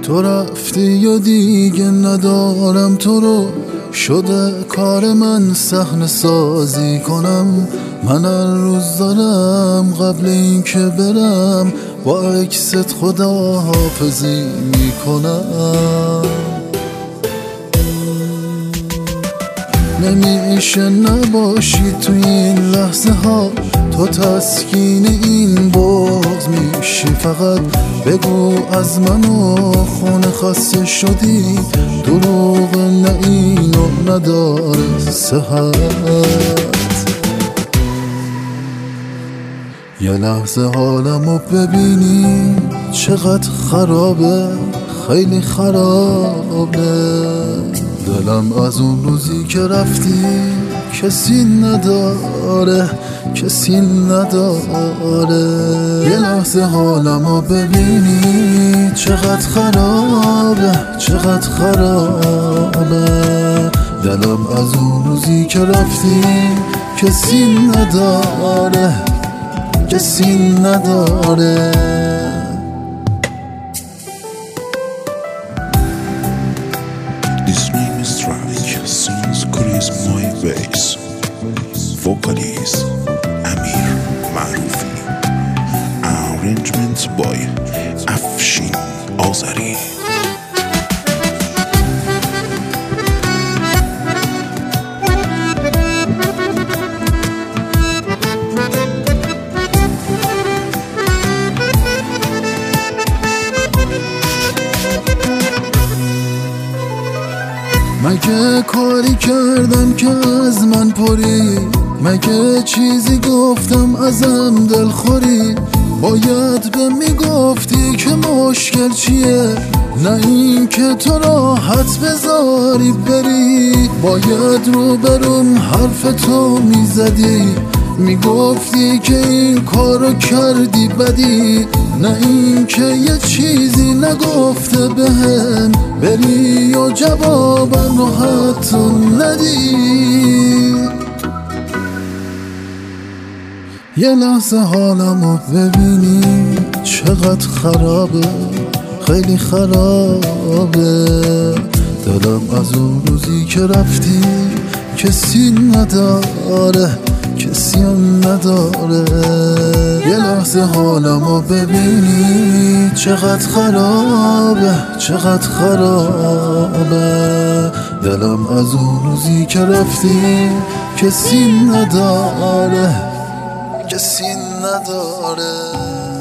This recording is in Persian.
تو رفتی و دیگه ندارم تو رو، شده کار من صحنه سازی کنم. من هر روز دارم قبل این که برم با عکست خداحافظی میکنم. نمیشه نباشی تو این لحظه ها، تو تسکین این بغض میشی. فقط بگو از منو خونه خسته شدی، دروغ نه اینو نداره صحت. یه لحظه حالمو ببینی چقدر خرابه، خیلی خرابه. دلم از اون روزی که رفتی کسی نداره، کسی نداره. یه لحظه حالمو ببینی چقدر خرابه، چقدر خرابه. دلم از اون روزی که رفتی کسی نداره، کسی نداره. This name is Tragic, sings Chris My Bass, vocalist Amir Marufi, arrangement by Afshin Azari. مگه کاری کردم که از من پری؟ مگه چیزی گفتم ازم دلخوری؟ باید به میگفتی که مشکل چیه، نه این که تو راحت بذاری بری. باید رو بروم حرف تو میزدی، میگفتی که این کارو کردی بدی، نه این که یه چیزی نگفته بهم بری و جوابم رو حتی ندی. یه لحظه حالمو ببینی چقدر خرابه، خیلی خرابه. دلم از اون روزی که رفتی کسی نداره، کسی نداره. یه لحظه حالمو ببینی چقدر خرابه، چقدر خرابه. دلم از اون روزی که رفتی کسی نداره، کسی نداره.